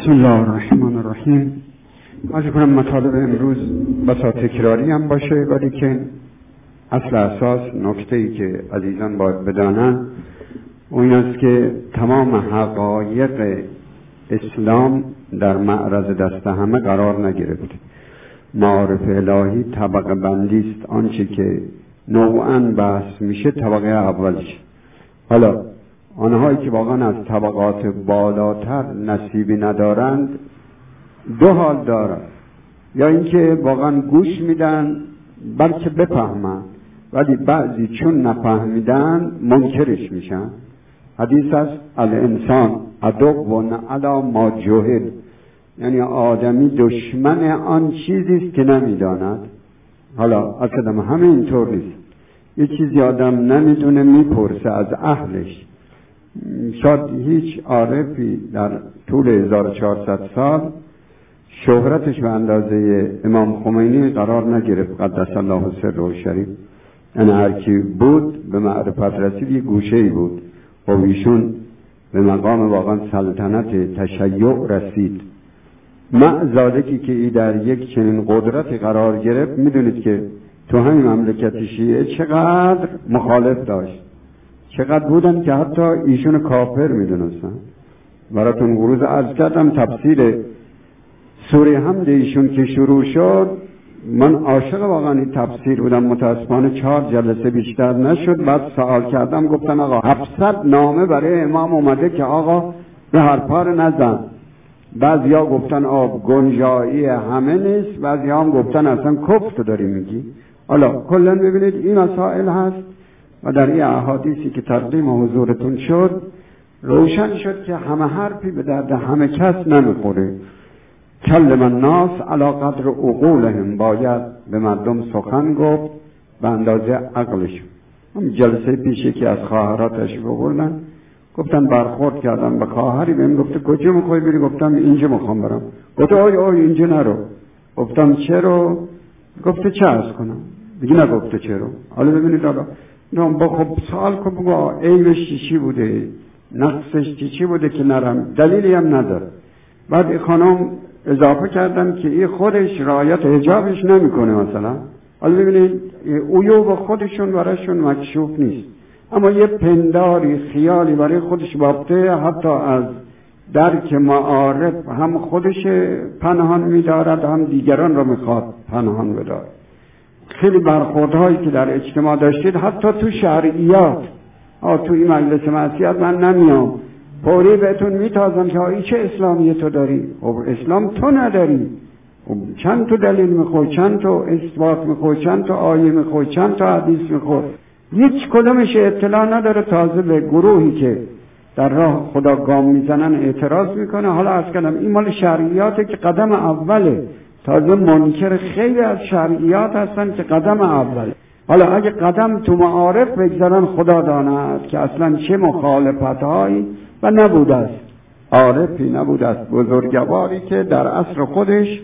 بسم الله الرحمن الرحیم. عرض کنم مطالب امروز بسا تکراری هم باشه، ولی که اصل اساس نکته‌ای که عزیزان باید بدانن اون است که تمام حقایق اسلام در معرض دست همه قرار نگرفت. معارف الهی طبقه بندی است. آنچه که نوعاً بحث میشه طبقه اولش. حالا آنهایی که واقعا از طبقات بالاتر نصیبی ندارند دو حال دارند، یا اینکه واقعا گوش میدن بلکه بفهمن، ولی بعضی چون نفهمیدن منکرش میشن. حدیث است الانسان عدو علی ما جهل، یعنی آدمی دشمن آن چیزی است که نمیداند. حالا اصلا همه اینطور نیست. یه چیزی آدم نمیدونه میپرسه از اهلش. شاید هیچ عارفی در طول 1400 سال شهرتش به اندازه امام خمینی قرار نگرفت قدس الله سره الشریف. یعنی هر کی بود به معرفت رسید یه گوشه‌ای بود و ایشون به مقام واقعا سلطنت تشیع رسید. معزادکی که ای در یک چنین قدرتی قرار گرفت، میدونید که تو همین مملکت شیعه چقدر مخالف داشت، چقدر بودن که حتی ایشون کافر میدونستن. براتون غروز عرض کردم تفسیر سوره حمد ایشون که شروع شد، من عاشق واقعا این تفسیر بودم. متاسفانه 4 جلسه بیشتر نشد. بعد سوال کردم، گفتن آقا 700 نامه برای امام اومده که آقا به حرفا رو نزن. بعضیا گفتن آب گنجایی همه نیست، بعضیا هم گفتن اصلا کفر داری میگی. حالا کلا ببینید این مسائل هست و در این احادیثی که تقدیم حضورتون شد روشن شد که همه حرفی به درد همه کس نمیخوره. کلم الناس علی قدر عقولهم، باید به مردم سخن گفت به اندازه عقلشون. هم جلسه پیشی که از خواهراتش بردن، گفتن برخورد کردم به خواهری، بهم گفته کجا میخوای بری؟ گفتم اینجا میخوام برم. گفته آی اینجا نرو. گفتم چرا؟ گفته چه عرض کنم؟ دیگه نگفته چرا. حالا ببینید، حالا با خب سوال کن بگو عیبش چی بوده، نقصش چی بوده که نرم؟ دلیلی هم نداره. بعد خانم اضافه کردم که این خودش رعایت حجابش نمیکنه مثلا. حالا ببینید عیوب خودشون براشون مکشوف نیست، اما یه پنداری خیالی برای خودش بافته، حتی از درک معارف هم خودش پنهان می‌دارد هم دیگران را میخواد پنهان بداره. خیلی برخوردهایی که در اجتماع داشتید، حتی تو شرعیات، تو این مجلس معصیت من نمیام فوری بهتون میتازم که این چه اسلامی تو داری؟ خب اسلام تو نداری. خب چند تا دلیل میخوای، چند تا اثبات میخوای، چند تا آیه میخوای، چند تا حدیث میخوای، هیچ کدومش اطلاع نداره. تازه به گروهی که در راه خدا گام میزنن اعتراض میکنه. حالا عرض کردم این مال شرعیاته که قدم اوله. تازه منکر خیلی از شرعیات هستن که قدم اوله. حالا اگه قدم تو معارف بگذارن، خدا داند که اصلا چه مخالفتهایی و نبوده است. عارفی نبوده است بزرگواری که در عصر خودش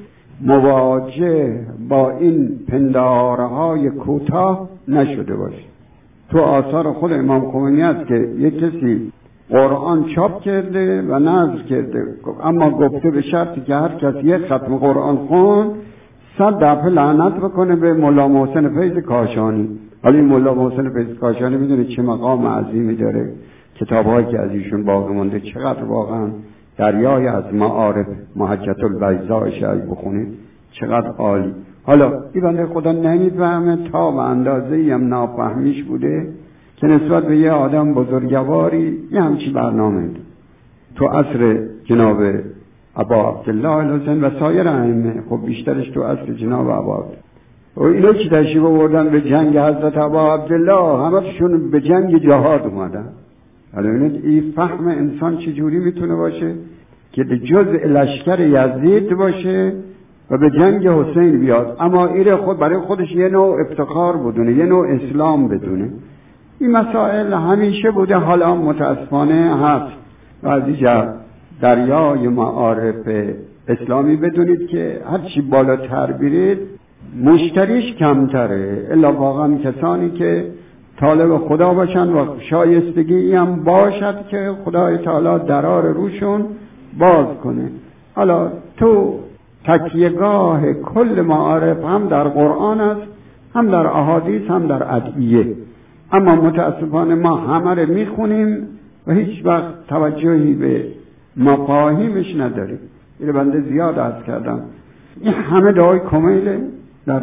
مواجه با این پندارهای کوتاه نشده باشه. تو آثار خود امام خمینی است که یک کسی قرآن چاپ کرده و نشر کرده، اما گفته به شرطی که هر کس یک ختم قرآن خوند 100 دفعه لعنت بکنه به مولا محسن فیض کاشانی. حالا این مولا محسن فیض کاشانی میدونه چه مقام عظیمی داره، کتاب‌هایی که از ایشون باقی مونده چقدر واقعا دریای از معارف، محجة البیضاء شاید بخونید چقدر عالی. حالا این بنده خدا نمیفهمه، تا به اندازه‌ای هم نافهمیش بوده که نسبت به یه آدم بزرگواری یه همچی برنامه ده. تو عصر جناب ابا عبدالله الحسین و سایر ائمه، خب بیشترش تو عصر جناب ابا و اینا که تشریف آوردن به جنگ حضرت ابا عبدالله، همه‌شون به جنگ جهاد اومدن. حالا ببینید این فهم انسان چجوری میتونه باشه که جزء لشکر یزید باشه و به جنگ حسین بیاد، اما این خود برای خودش یه نوع افتخار بدونه، یه نوع اسلام بدونه. این مسائل همیشه بوده، حالا متاسفانه هست. و از اینجا دریای معارف اسلامی بدونید که هر چی بالاتر برید مشتریش کمتره، الا واقعا کسانی که طالب خدا باشن و شایستگی هم باشد که خدای تعالی درار روشون باز کنه. حالا تو تکیهگاه کل معارف هم در قرآن است، هم در احادیث، هم در ادعیه. اما متاسفانه ما همه رو میخونیم و هیچ وقت توجهی به مفاهیمش نداریم. این بنده زیاد عرض کردم، این همه دعای کمیله در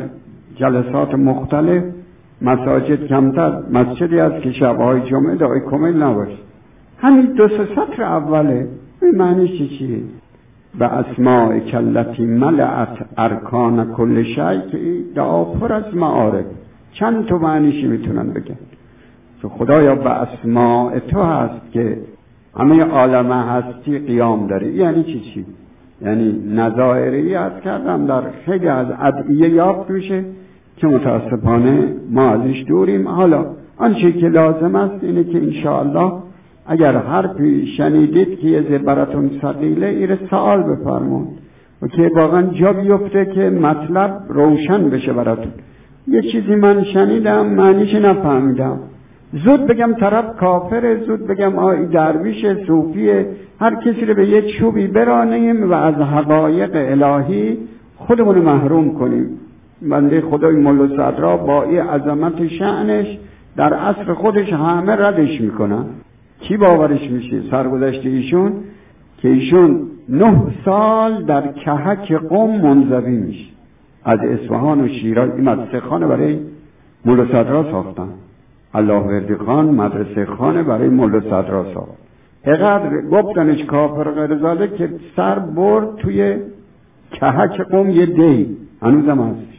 جلسات مختلف، مساجد کمتر، مسجدی است که شبهای جمعه دعای کمیل نباشه. همین 2 سطر اوله. این معنیش چیه؟ به اسماء کلتی ملعت ارکان کل شیء، که دعا پر از معارف. چند تا معنیشی میتونن بگن که خدایا به اسماء تو هست که همه عالم هستی قیام داره. یعنی چی؟ یعنی نظائری عرض کردم در خیلی از ادعیه یافت میشه که متاسفانه ما ازش دوریم. حالا آنچه که لازم است اینه که انشاءالله اگر حرفی شنیدید که یه براتون ثقیله، ایره سوال بفرمون و که واقعا جا بیفته که مطلب روشن بشه براتون. یه چیزی من شنیدم معنیش نفهمیدم، زود بگم طرف کافره، زود بگم آی درویش صوفیه، هر کسی رو به یه چوبی برانیم و از حقایق الهی خودمون محروم کنیم. بنده خدای مولا صدرا با این عظمت شأنش در عصر خودش همه ردش میکنن. کی باورش میشه؟ سرگذشت ایشون که ایشون 9 سال در کهک قم منزوی میشه. از اصفهان و شیراز این مدرسه خانه برای مولا صدرا ساختن. الله وردی خان مدرسه خانه برای مولا صدرا ساخت. اقدر گفتنش کافر غیر زاده که سر برد توی کهک قم یه دی، هنوزم هستش.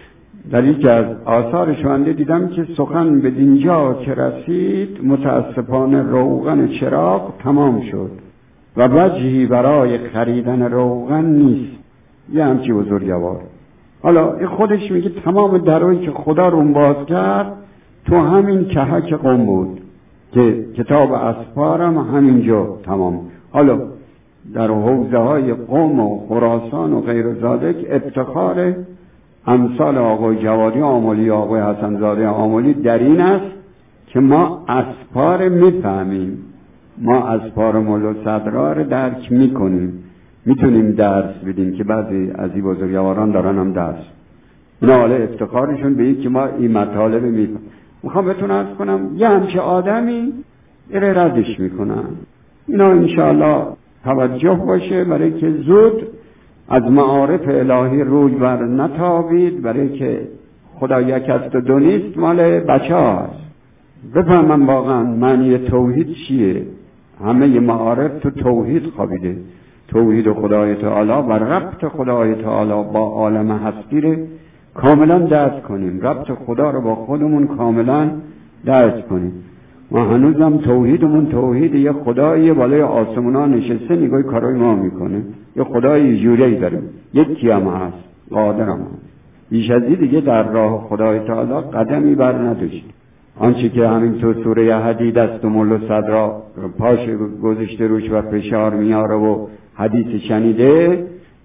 در یکی از آثار شونده دیدم که سخن به دینجا که رسید متاسفانه روغن چراغ تمام شد و وجهی برای خریدن روغن نیست. یه همچی بزرگوار. حالا این خودش میگه تمام درایی که خدا رو باز کرد تو همین کهک قم بود که کتاب اسفارم همینجا تمام. حالا در حوزه های قم و خراسان و غیر ذالک افتخار امثال آقای جوادی آملی، آقای حسن زاده آملی در این است که ما اسفار میفهمیم، ما اسفار مولا صدرا رو درک میکنیم، میتونیم درس بدیم که بعضی از این بزرگواران دارن هم درس. اینا حالا افتخارشون به این که ما این مطالب میفهمیم. میخوام بهتون عرض کنم یه همچه آدمی ایره ردش میکنن. اینا انشاءالله توجه باشه برای که زود از معارف الهی روی بر نتابید، برای که خدا یک است و دو نیست مال بچه هاست. بفهمم واقعا معنی توحید چیه. همه معارف تو توحید خوابیده. توحید خدای تعالی و ربط خدای تعالی با عالم هستی رو کاملا درک کنیم، ربط خدا رو با خودمون کاملا درک کنیم. ما هنوزم توحیدمون توحید یه خدایی بالای آسمونا نشسته نگاه کارای ما میکنه، یه خدایی جوری داریم، یکی هم هست، قادر هم هست. بیش از این دیگه در راه خدای تعالی قدمی بر نداشت. آنچه که همین تو سوره حدید است و مولا صدرا پاش گذاشته روش و فشار میاره و حدیث شنیده،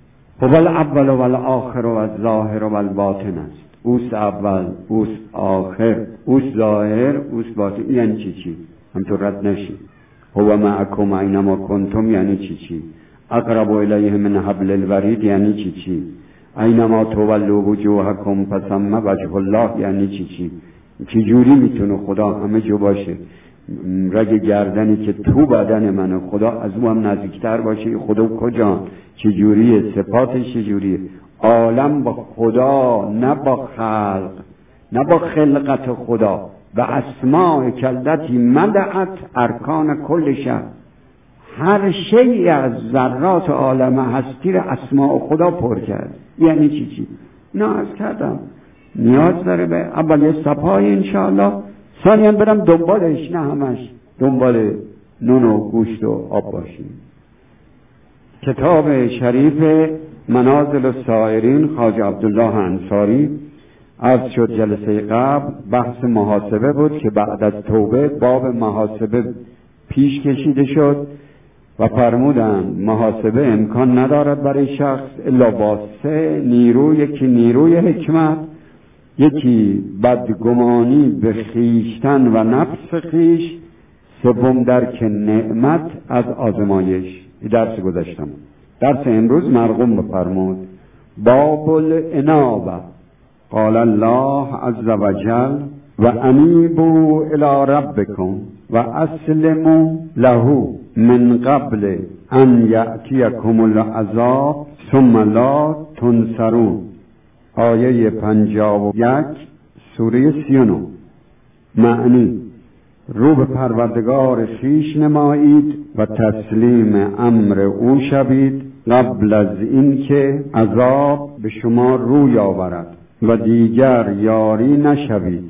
هو الاول و الاخر و الظاهر و الباطن است. اوست اول، اوست آخر، اوست ظاهر، اوست باطن. یعنی چی؟ همطور رد نشید. هو معکم اینما کنتم یعنی چی؟ اقرب الیه من حبل الورید یعنی چی؟ اینما تولوا وجوهکم فثم وجه الله یعنی چی؟ چجوری میتونه خدا همه جو باشه؟ رگ گردنی که تو بدن منه خدا از او هم نزدیکتر باشه. خدا کجا؟ چجوریه؟ صفاتش چجوریه؟ عالم با خدا، نه با خلق، نه با خلقت خدا. و اسماء کلتی مدعت ارکان کل شیء، هر شیء از ذرات عالم هستی را اسماء خدا پر کرد. یعنی چی؟ نه از کردم نیاز داره به اول یه صفای انشاءالله، ثانیاً برم دنبالش، نه همش دنبال نون و گوشت و آب باشیم. کتاب شریف منازل السائرین خواجه عبدالله انصاری، عرض شد جلسه قبل بحث محاسبه بود که بعد از توبه باب محاسبه پیش کشیده شد و فرمودند محاسبه امکان ندارد برای شخص الا با 3 نیرو. یکی نیروی حکمت، یکی بدگمانی به خیشتن و نفس خیش، سوم درک نعمت از آزمایش. درس گذاشتم درس امروز مرقوم بفرمود. باب الانابه. قال الله عز وجل و انیبوا الی ربکم و اسلموا له من قبل ان یأتیکم العذاب ثم لا تنصرون. آیه 51 سوره 39. معنی: رو به پروردگار خویش نمایید و تسلیم امر او شوید قبل از اینکه عذاب به شما روی آورد و دیگر یاری نشوید.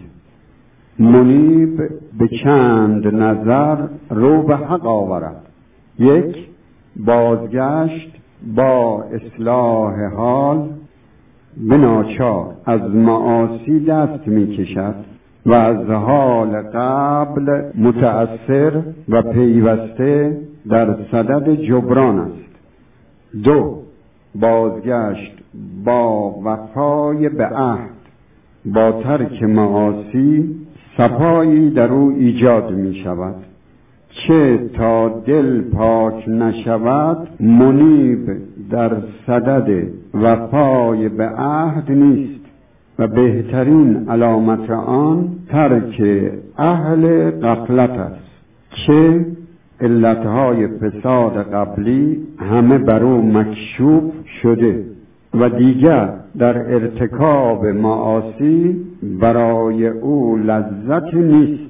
منیب به چند نظر رو به حق آورد. 1. بازگشت با اصلاح حال به ناچار از معاصی دست می کشد و از حال قبل متأثر و پیوسته در صدد جبران است. 2. بازگشت با وفای به عهد با ترک معاصی صفایی در او ایجاد می شود. چه تا دل پاک نشود منیب در صدد وفای به عهد نیست و بهترین علامت آن ترک اهل غفلت است که علتهای فساد قبلی همه بر او مکشوف شده و دیگر در ارتکاب معاصی برای او لذت نیست.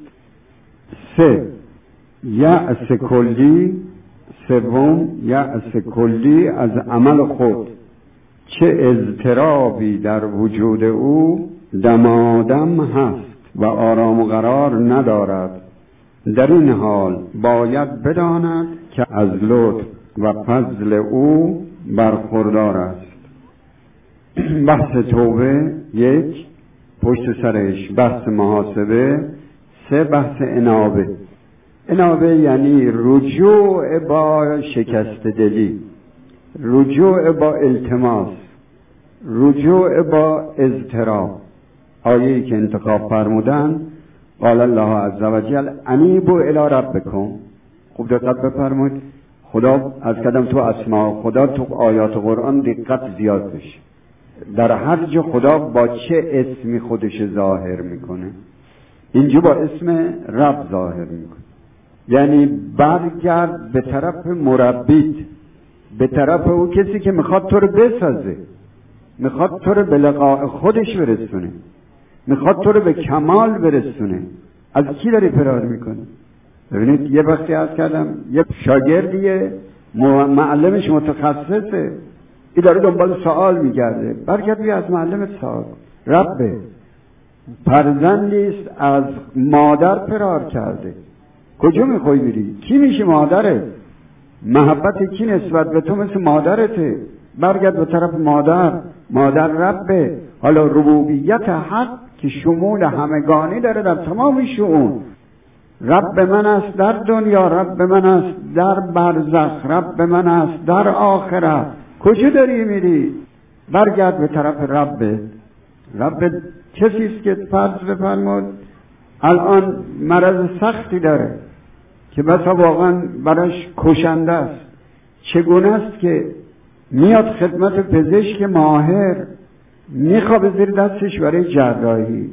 3. یأس کلی. 3. یأس کلی از عمل خود، چه اضطرابی در وجود او دمادم هست و آرام و قرار ندارد. در این حال باید بداند که از لطف و فضل او برخوردار است. بحث توبه 1. پشت سرش بحث محاسبه. 3. بحث انابه. انابه یعنی رجوع با شکست دلی، رجوع با التماس، رجوع با اضطراب. آیه‌ای که انتخاب فرمودن قال الله عز وجل انیبوا الی ربکم. خوب دقت بفرمایید. خدا از کدام تو اسماء خدا تو آیات قرآن دقت زیاد بشه. در هر جا خدا با چه اسمی خودش ظاهر میکنه؟ اینجا با اسم رب ظاهر میکنه. یعنی برگرد به طرف مربیت، به طرف او کسی که میخواد تو رو بسازه، میخواد تو رو به لقاء خودش برسونه، میخواد تو رو به کمال برسونه. از کی داری فرار میکنه؟ ببینید یه وقتی عرض کردم یه شاگردیه معلمش متخصصه، این داره دنبال سوال میگرده. برگرد بیا از معلمت سوال. ربه فرزندیست از مادر فرار کرده، کجا میخوای بری؟ کی میشه مادره؟ محبت کی نسبت به تو مثل مادرته؟ برگرد به طرف مادر. مادر ربه. حالا ربوبیت حق که شمول همگانی داره در تمام شؤون. رب من است در دنیا، رب من است در برزخ، رب من است در آخرت. کجا داری میری؟ برگرد به طرف رب. رب کسی است که فرض بفرمود الان مرض سختی داره که بسا واقعا براش کشنده است. چگونه است که میاد خدمت پزشک ماهر، میخوابه زیر دستش برای جراحی.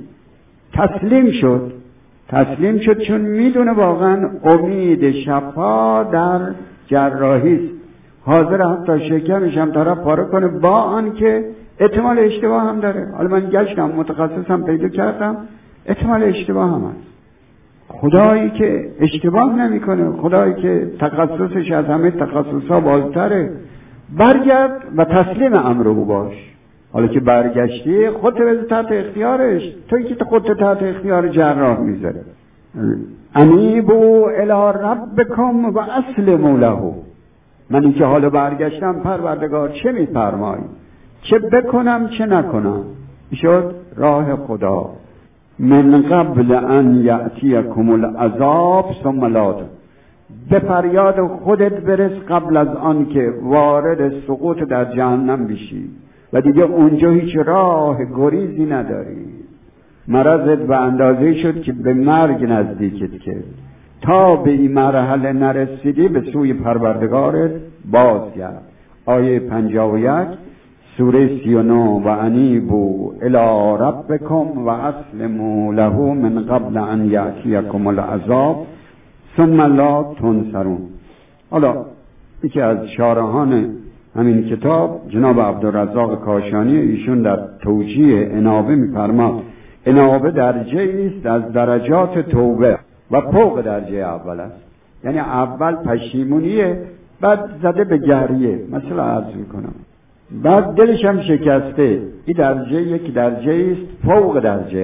تسلیم شد چون میدونه واقعا امید شفا در جراحی است. حاضر حتی شکمش هم طرف پاره کنه با آن که احتمال اشتباه هم داره. حالا من گشتم متخصصم پیدا کردم، احتمال اشتباه هم هست. خدایی که اشتباه نمیکنه، خدایی که تخصصش از همه تخصصها بالاتره، برگرد و تسلیم امر او باش. حالا که برگشتی خودت بذار تحت اختیارش، تویی که خودت تحت اختیار جراح میذاره. انیبوا الی ربکم و اسلموا له. من این که حالا برگشتم پروردگار چه میفرمایی؟ چه بکنم چه نکنم؟ شد راه خدا. من قبل ان یأتیکم العذاب ثم لا. به فریاد خودت برس قبل از آن که وارد سقوط در جهنم بشی و دیگه اونجا هیچ راه گریزی نداری. مرضت به اندازه شد که به مرگ نزدیکت کرد. تا به این مرحله نرسیدی به سوی پروردگارت بازگرد. آیه 51 سوره 39 و انیبوا الی ربکم و اسلموا له من قبل ان یأتیکم العذاب ثم لا تنصرون. حالا یکی از شارحان همین کتاب جناب عبدالرزاق کاشانی، ایشون در توجیه انابه می‌فرماد انابه درجه است از درجات توبه و فوق درجه اول است. یعنی اول پشیمونیه، بعد زده به گریه، مثلا عرض میکنم، بعد دلش هم شکسته. این درجه یک درجه است فوق درجه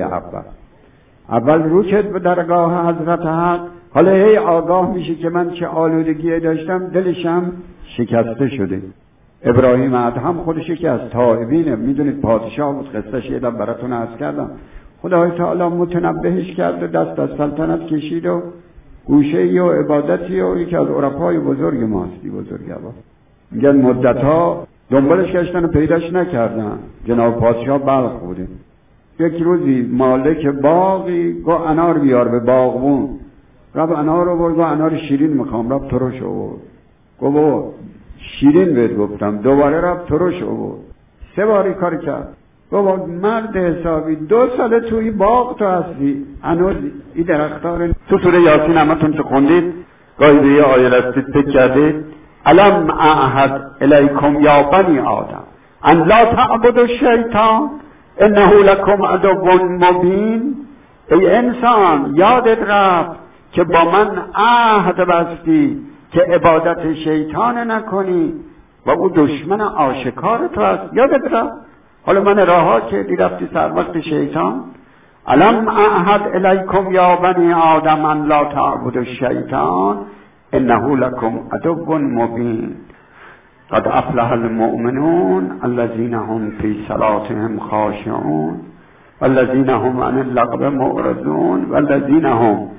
اول رو کرد به درگاه حضرت حق، حالا هی آگاه میشه که من چه آلودگی داشتم، دلش هم شکسته شده. ابراهیم ادهم خودش که از تائبینه، میدونید پادشاه بود، قصهش یه براتون عرض کردم. خدای تعالی متنبهش کرد و دست از سلطنت کشید و گوشه و عبادتی و یکی از عرفای بزرگ ماستی بزرگوار. میگن مدتها دنبالش گشتن و پیداش نکردن. جناب پادشاه بلخ بوده. یک روزی مالک باغی گو انار بیار به باغبون، رب انار رو برد، گو انار شیرین میخوام، رب ترش آورد. گو بابا شیرین بهت گفتم، دوباره رب ترش آورد. 3 باری کار کرد. بابا مرد حسابی 2 ساله توی باغ تو هستی، هنوز این درختار تو سوره یاسین همتون که خوندید گاهی به یه آیه رسید فکر کردید الم اعهد الیکم یا بنی آدم ان لا تعبدوا الشیطان انه لکم عدو مبین. ای انسان یادت رفت که با من عهد بستی که عبادت شیطان نکنی و او دشمن آشکار تو است. یادت رفت؟ حالا من راها که رفتی سر وقت شیطان. الم اعهد الیکم یا بنی آدم ان لا تعبدوا الشیطان انه لکم عدو مبین. قد افلح المؤمنون الذین هم فی صلاتهم خاشعون والذین هم عن اللغو معرضون والذین هم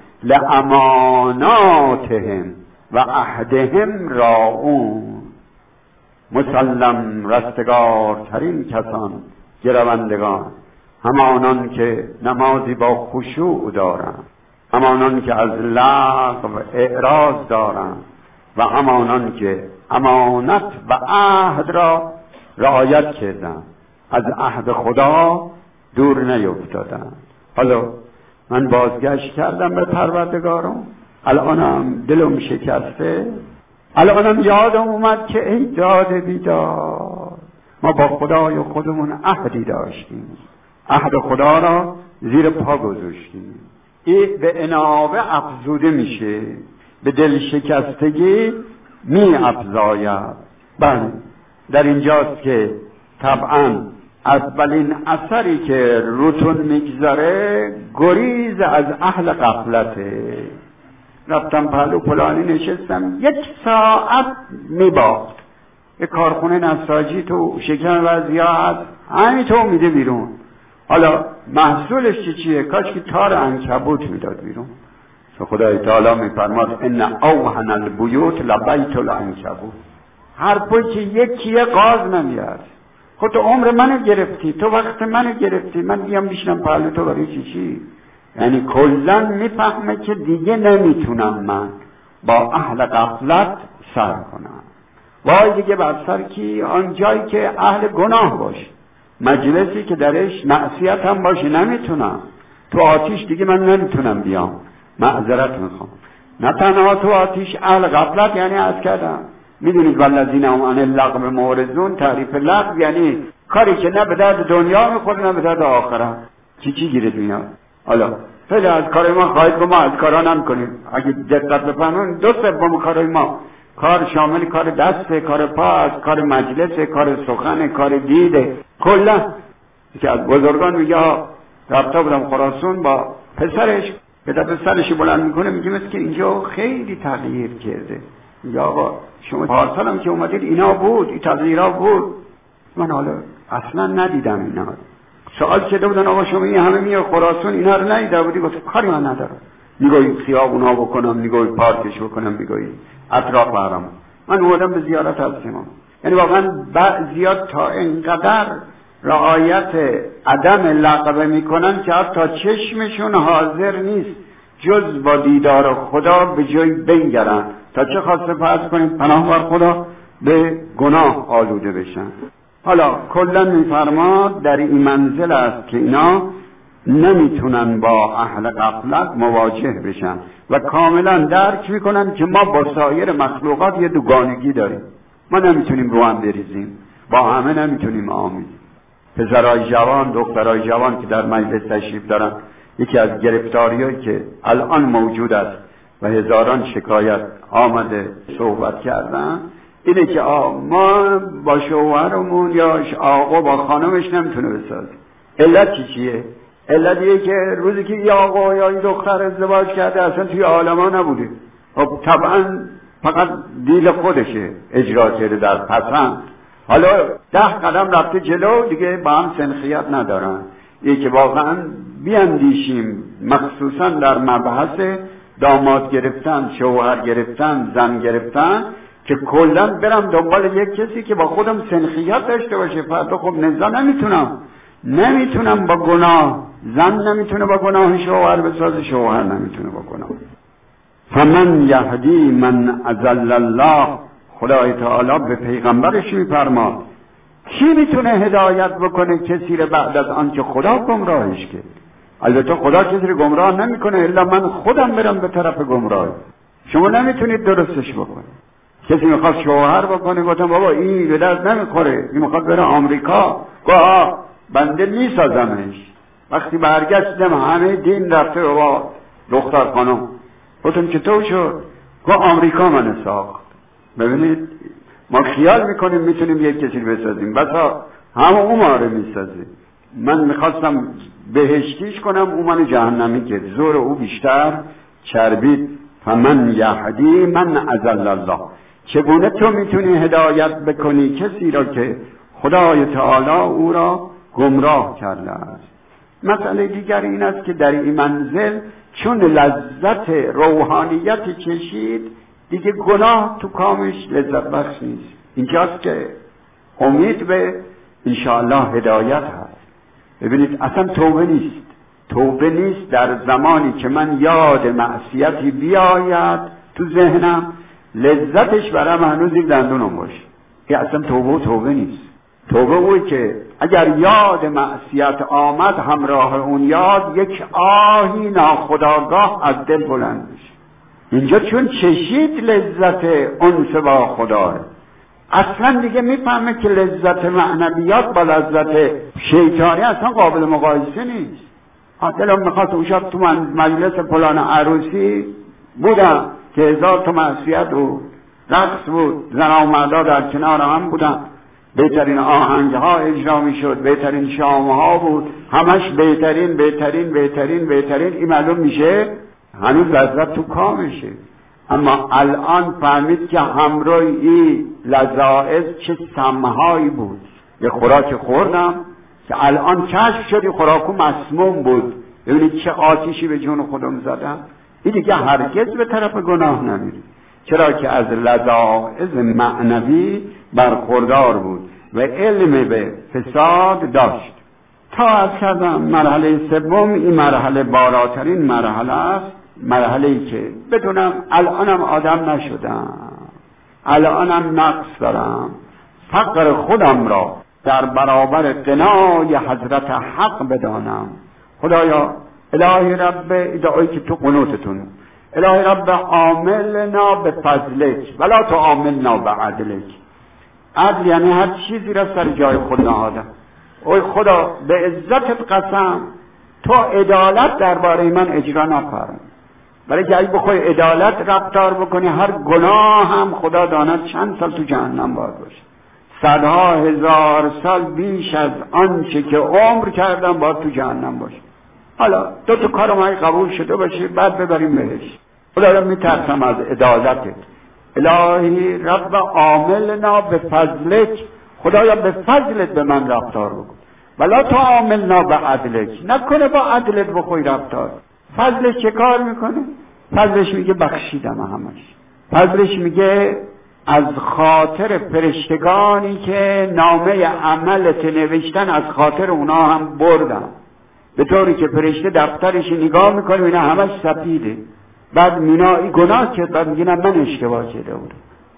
لاماناتهم و عهدهم راعون. مسلم رستگارترین کسان گروندگان همانان که نمازی با خشوع دارند، همانان که از لغو اعراض دارند و همانان که امانت و عهد را رعایت کردند، از عهد خدا دور نیفتادند. حالا من بازگشت کردم به پروردگارم، الانم دلم شکسته، الانم یادم اومد که ای داد بیدار، ما با خدای خودمون عهدی داشتیم، عهد خدا را زیر پا گذاشتیم. این به انابه افزوده میشه، به دل شکستگی می افزاید. بله در اینجاست که طبعا اولین اثری که روتون میگذاره گریز از اهل غفلته. رفتم پهلو فلانی نشستم 1 ساعت میباخت، یک کارخونه نساجی تو شکم وضعیت همینطور میده بیرون. حالا محصولش چیه؟ کاش که تار عنکبوت میداد بیرون. خدای تعالی میفرماد ان اوهن البیوت لبیت العنکبوت. هر پای که یکیه غاز نمیاد. خود تو عمر منو گرفتی، تو وقت منو گرفتی، من بیام بشینم پهلو تو برای چی؟ یعنی کلن میفهمه که دیگه نمیتونم من با اهل غفلت سر کنم. وای دیگه بر سر کی؟ آن جایی که اهل گناه باشه، مجلسی که درش معصیت هم باشه نمیتونم. تو آتیش دیگه من نمیتونم بیام، معذرت میخوام. نه تنها تو آتیش اهل غفلت، یعنی عرض کردم میدونید والذین هم عن اللغو معرضون، تعریف لغو یعنی کاری که نه به درد دنیا میخوره نه به درد آخرت. چی گیره میاد؟ حالا خیلی از کار ما خواهید که ما از کارا نمیکنیم. اگه دقت بفرمایید 2/3 کارای ما کار شامل کار دسته، کار پا، کار مجلس، کار سخن، کار دیده. کلا که از بزرگان میگه رفته بودم خراسان با پسرش، پدر سرش بلند میکنه میگه مثل که اینجا خیلی تغییر کرده. میگه آقا شما پارسال هم که اومدید اینا بود، این تغییرها بود. من حالا اصلا ندیدم اینا. سوال کرده بودن آقا شما این همه میاد خراسان اینا رو ندیده بودی؟ گفت کاری من ندارم. میگوی خیابونا بکنم، میگوی پارکش بکنم، میگوی اطراف حرم. من اومدم به زیارت هستم. یعنی واقعا زیاد تا اینقدر رعایت عدم لغو میکنن که حتی چشمشون حاضر نیست جز با دیدار خدا به جای بنگرن. تا چه خواسته فرض کنیم پناه بر خدا به گناه آلوده بشن. حالا کلا میفرماد در این منزل است که اینا نمیتونن با اهل غفلت مواجه بشن و کاملا درک میکنن که ما با سایر مخلوقات یه دوگانگی داریم، ما نمیتونیم رو هم بریزیم، با همه نمیتونیم آمین. پسرای جوان، دخترای جوان که در مجلس تشریف دارن، یکی از گرفتاریایی که الان موجود است و هزاران شکایت آمده صحبت کردن اینه که ما با شوهرمون یا آقا با خانمش نمیتونه بسازه. علت چیه؟ علت اینه که روزی که یه آقا یا این دختر ازدواج کرده اصلا توی عالما نبوده، خب طبعا فقط دیل خودشه اجرا کرده در پسند. حالا 10 قدم رفته جلو دیگه با هم سنخیت ندارن. یکی که واقعا بیاندیشیم مخصوصا در مبحث داماد گرفتن، شوهر گرفتن، زن گرفتن، که کلا برم دنبال یک کسی که با خودم سنخیت داشته باشه. فردا خب زن نمیتونم با گناه، زن نمیتونه با گناه شوهر بسازه، شوهر نمیتونه با گناه. فمن یهدی من اضل الله، خدای تعالی به پیغمبرش میفرماد کی میتونه هدایت بکنه کسی رو بعد از آن که خدا گمراهش کرد؟ البته خدا کسی رو گمراه نمیکنه الا من خودم برم به طرف گمراهی. شما نمیتونید درستش بکنید. کسی میخواد شوهر بکنه، گفتم بابا این به درد نمیخوره، این میخواد بره آمریکا، گفت بنده میسازمش. وقتی برگشتم همه دین رفته با دختر خانم، گفتم چطور شد؟ گفت آمریکا من ساخت. ببینید ما خیال میکنیم میتونیم یک کسی بسازیم، بسا همه اون ما رو میسازیم. من میخواستم بهشتیش کنم، اون من جهنمی کرد، زور او بیشتر چربید. فمن یهدی من اضل الله، چگونه تو میتونی هدایت بکنی کسی را که خدای تعالی او را گمراه کرده است؟ مسئله دیگر این است که در این منزل چون لذت روحانیت چشید دیگه گناه تو کامش لذت بخش نیست. اینجاست که امید به انشاءالله هدایت هست. ببینید اصلا توبه نیست در زمانی که من یاد معصیتی بیاید تو ذهنم لذتش برام هنوز یک دندونم باشه، که اصلا توبه نیست. توبه اوی که اگر یاد معصیت آمد همراه اون یاد یک آهی ناخودآگاه از دل بلند میشه. اینجا چون چشید لذت انس با خداه، اصلا دیگه میفهمه که لذت معنویات با لذت شیطانی اصلا قابل مقایسه نیست. دلم میخواست اون شب تو مجلس فلان عروسی بودم که 1000 تا معصیت و رقص بود، زن و مردا در کنار هم بودن، بهترین آهنگ ها اجرا میشد، بهترین شام ها بود، همش بهترین. این معلوم میشه هنوز لذت تو کامشه. اما الان فهمید که همراه این لذائذ چه سمهایی بود. یه خوراک خوردم که الان کشف شدی خوراکو مسموم بود. ببینید چه آتیشی به جون خودم زدم. این دیگه هرگز به طرف گناه نمیری، چرا که از لذائذ معنوی برخوردار بود و علم به فساد داشت. تا از کردم مرحله سوم، این مرحله بالاترین مرحله است، مرحله‌ای که بدونم الانم آدم نشدم، الانم نقص دارم، فقر خودم را در برابر غنای حضرت حق بدانم. خدایا الهی رب، دعایی که تو قنوتتون، الهی رب عاملنا به فضلک ولا تو عاملنا به عدلک. عدل یعنی هر چیزی را سر جای خود نهادم. اوی خدا به عزتت قسم تو عدالت درباره من اجرا نفرم، برای که اگه بخوای عدالت رفتار بکنی هر گناه هم خدا داند چند سال تو جهنم باید باشه، 100,000 سال بیش از آنچه که عمر کردم باید تو جهنم باشه. حالا دو تا کارم های قبول شده باشه بعد ببریم بهش. خدا میترسم از عدالتت. الهی رب عاملنا به فضلک، خدایا به فضلت به من رفتار بکن، ولا تو عاملنا به عدلک، نکنه با عدلت بخوی رفتار. فضلش چه کار میکنه؟ فضلش میگه بخشیدم همش. فضلش میگه از خاطر فرشتگانی که نامه عملت نوشتن از خاطر اونا هم بردم، به طوری که فرشته دفترش نگاه میکنه اینا همش سفیده. بعد مینا گناه کرد، بعد میگه من اشتباه کرده بودم،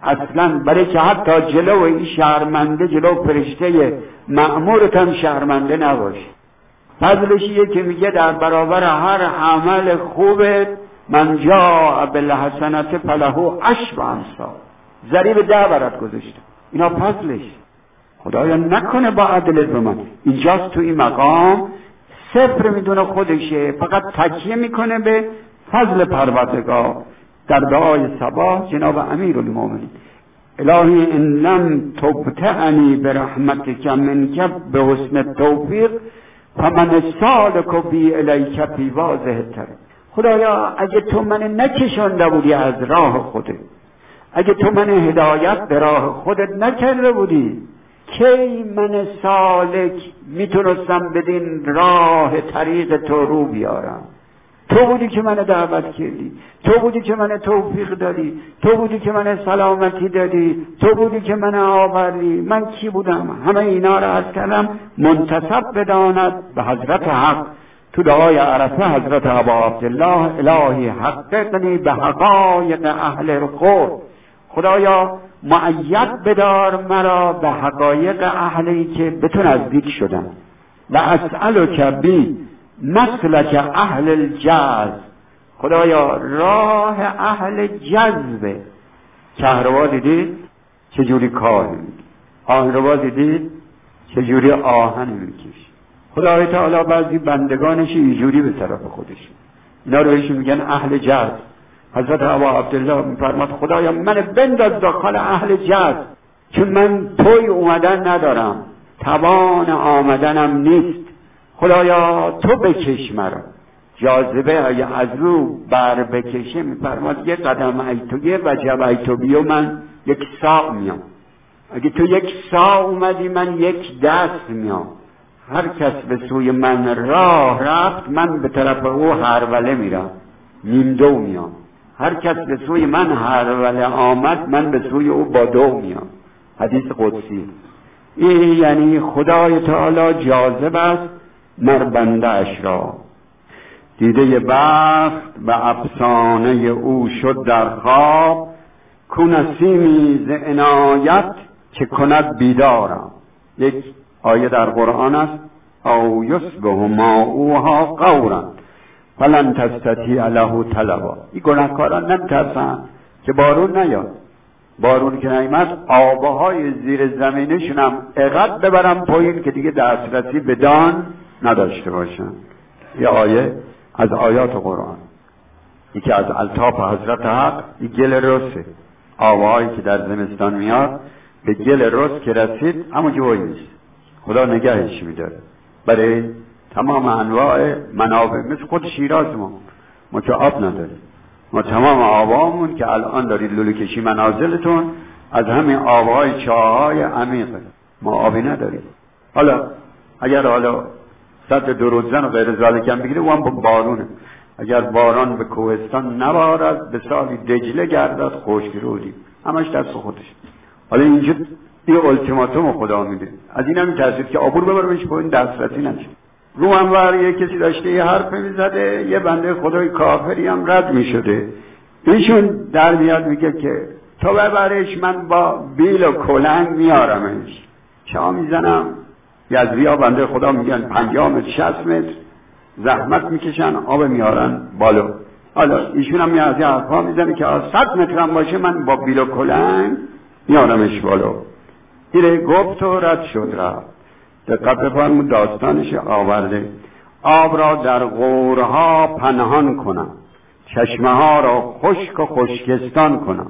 اصلا برای که حتی جلو این شرمنده، جلو فرشته مأمورت هم شرمنده نباشی. فضلش که میگه در برابر هر عمل خوبت من جاء بالحسنة فله عشر امثالها، ضریب 10 برات گذاشته. اینا فضلش. خدایا نکنه با عدلت به من. اینجاست تو این مقام صفر میدونه خودشه، فقط تکیه میکنه به فضل پروردگار. در دعای صباح جناب امیرالمومنین الهی ان لم تبتعنی برحمتک منک به حسن التوفیق فمن سالک بی الیک فی واضح الطریق. خدایا اگه تو من نکشانده بودی از راه خودت، اگه تو من هدایت به راه خودت نکرده بودی، کی من سالک میتونستم بدین راه طریق تو رو بیارم؟ تو بودی که من دعوت کردی، تو بودی که من توفیق دادی، تو بودی که من سلامتی دادی، تو بودی که من آوردی. من کی بودم؟ همه اینا را عرض کردم منتسب بداند به حضرت حق. تو دعای عرفه حضرت ابا عبدالله الهی حققنی به حقایق اهل القرب، خدایا مؤید بدار مرا به حقایق اهلی که به تو نزدیک شدن. و اسألک بی مسلک اهل الجذب، خدایا راه اهل جذبه. کهربا دیدید چجوری کار میکنه، آهنربا دیدید چجوری آهن میکشه. خدای تعالی بعضی بندگانش اینجوری به طرف خودش، اینا رو میگن اهل جذب. حضرت ابا عبدالله میفرماد خدایا من بنداز داخل اهل جذب، چون من پای اومدن ندارم، توان آمدنم نیست. خدایا تو بکش مرا. جاذبه اگه از رو بر بکشه میفرماد یه قدم ایتویه و جب ایتوبیو من 1 ساعت میام. اگه تو 1 ساعت اومدی من 1 دست میام. هر کس به سوی من راه رفت من به طرف او هروله میرم، نیم دو میام. هر کس به سوی من هروله آمد من به سوی او با 2 میام. حدیث قدسی. این یعنی خدای تعالی جاذب است مر بنده اش را. دیده بخت به افسانه او شد در خواب، کو نسیمی ز عنایت که کند بیدارم. یک آیه در قرآن است او یصبح ماؤها غورا فلن تستطیع له طلبا. این گناهکاران نمیترسن که بارون نیاد. بارون که نیامد آبهای زیر زمینشون هم اقد ببرن پایین که دیگه دسترسی به دان نداشته باشن. یه آیه از آیات قرآن، یکی از الطاف حضرت حق این گل رسه. آبهایی که در زمستان میاد به گل رس که رسید اما جوی نیست، خدا نگهش میداره برای تمام انواع منابع. مثل خود شیراز ما که آب نداریم، ما تمام آبامون که الان دارید لوله کشی منازلتون از همین آبهای چاهای عمیقه، ما آبی نداریم. حالا اگر صد دروزن و غیر ذالکم بگیره وان با بارونه. اگر باران به کوهستان نبارد به سالی دجله گردد خشک رودی، همش دست خودش. حالا اینجا یه التیماتوم خدا میده، از این هم میترسید که آبور ببرمش پایین دسترسی نشه. رو منور یه کسی داشته یه حرف میزده، یه بنده خدای کافری هم رد میشده، ایشون در میاد میگه که تو ببرش من با بیل و کلنگ میارمش. چا میزنم یزدیا بنده خدا میگن 50 متر 60 متر زحمت میکشن آب میارن بالا. حالا ایشون هم میاد یه حرفا میزنه که 100 متر هم باشه من با بیل و کلنگ میارمش بالا. دیره گفت و رد شد رفت. دقت بفرمود داستانش آورده. آب را در غورها پنهان کنم، چشمه ها را خشک و خشکستان کنم.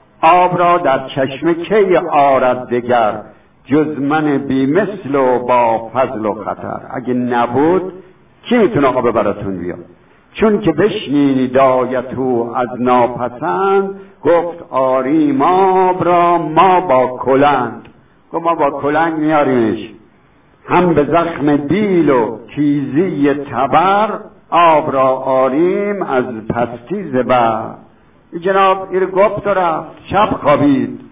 آب را در چشمه کی آرد دگر، جز من بی مثل و با فضل و خطر. اگه نبود کی میتونه آب براتون بیاد؟ چون که بشنینی دایتو از ناپسند، گفت آریم آب را ما با کلند. گفت ما با کلنگ میاریمش، هم به زخم بیل و تیزی تبر، آب را آریم از پستی زبر. جناب این گفت و رفت. شب خوابید،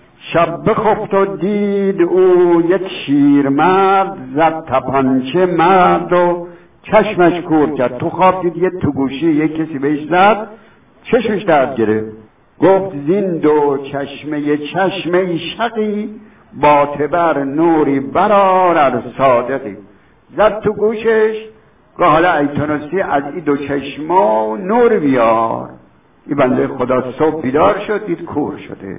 شب بخفت و دید او یک شیرمرد، زد تپانچه مرد و چشمش کور کرد. تو خواب دید یه تو گوشی یک کسی بهش زد، چشمش درد گرفت. گفت زین دو چشمه چشمه شقی باتبر نوری برار صادقی. زد تو گوشش که حالا ایتونسی از این دو چشما نور بیار. این بنده خدا صبح بیدار شد دید کور شده.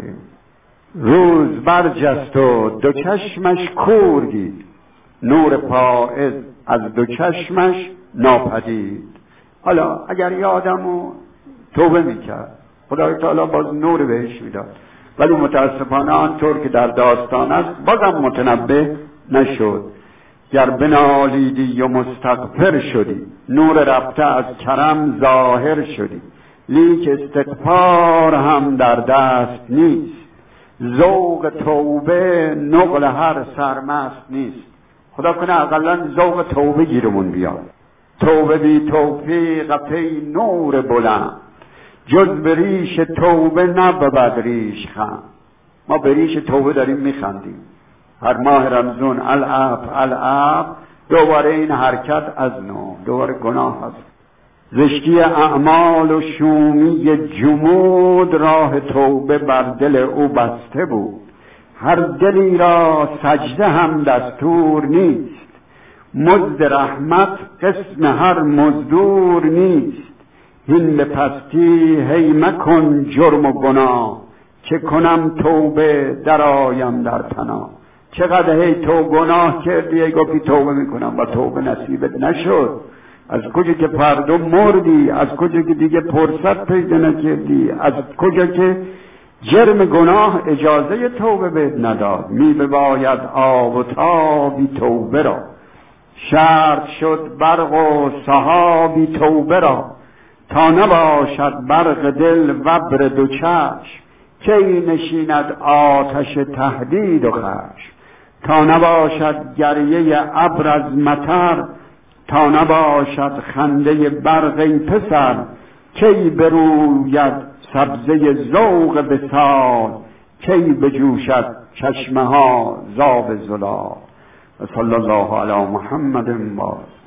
روز برجست و دو چشمش کور دید، نور پائز از دو چشمش ناپدید. حالا اگر یه آدمو توبه میکرد خدای تعالی باز نور بهش میداد، ولی متاسفانه آنطور که در داستان است بازم متنبه نشد. گر بنالیدی و مستغفر شدی، نور رفته از کرم ظاهر شدی. لیک استغفار هم در دست نیست، ذوق توبه نقل هر سرمست نیست. خدا کنه اقلا ذوق توبه گیرمون بیاد. توبه بی توفیق پی نور بلند، جز به ریش توبه نبود ریش خند. ما به ریش توبه داریم میخندیم. هر ماه رمضان العب دوباره این حرکت از نو، دوباره گناه هست. زشتی اعمال و شومی جمود، راه توبه بر دل او بسته بود. هر دلی را سجده هم دستور نیست، مزد رحمت قسم هر مزدور نیست. هین به پستی هی مکن جرم و گناه، چه کنم توبه درآیم در پناه. چقدر هی تو گناه کردی ای گفتی توبه میکنم و توبه نصیبت نشد. از کجا که پردو مردی، از کجا که دیگه فرصت پیدا نکردی، از کجا که جرم گناه اجازه توبه بهت نداد. می بباید آب و تابی توبه را، شرط شد برق و سحابی توبه را. تا نباشد برق دل و ابر دو چشم، کی نشیند آتش تهدید و خشم. تا نباشد گریه ابر از مطر، تا نباشد خنده برق ای پسر. کی بروید سبزه ذوق وصال، کی بجوشد چشمه ها زاب زلال. و صلی الله علی محمد و